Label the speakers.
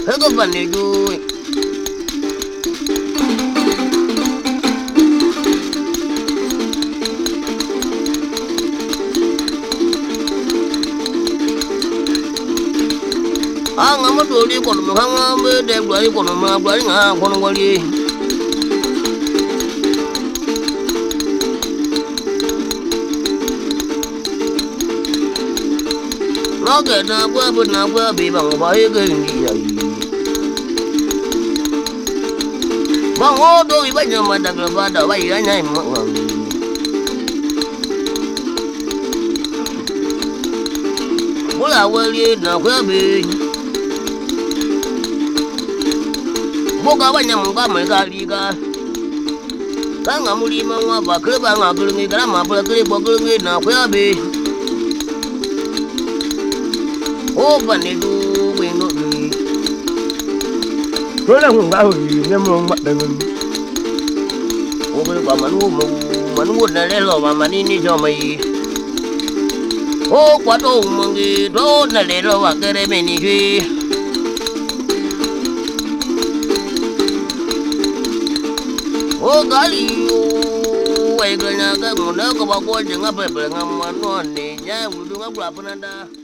Speaker 1: Hello, Bunny, do it. Ang amat dulu kon menghang bede beli kon beli ngah kon beli. Lagi na apa bibang baik ini. Bang odo ibadah madak lepada bayi anyai mak. Bola wali na kuabi. Boga banyak muka mereka liga. Kang amuli mangwa bakal bang agul ngi grama bakal bakal ngi na kuabi. Oh banidu winu ni.
Speaker 2: Rồi là không bao gì nhưng mà mặt đừng.
Speaker 1: Oh beli manu na lelo mama ini cho mày. Oh quá đông mangi do na lelo wa kere meni ki. Oh kali ay kanya ka muna ko ba ko jenga pe pe ngamano ni nya wudu ngabla penanda.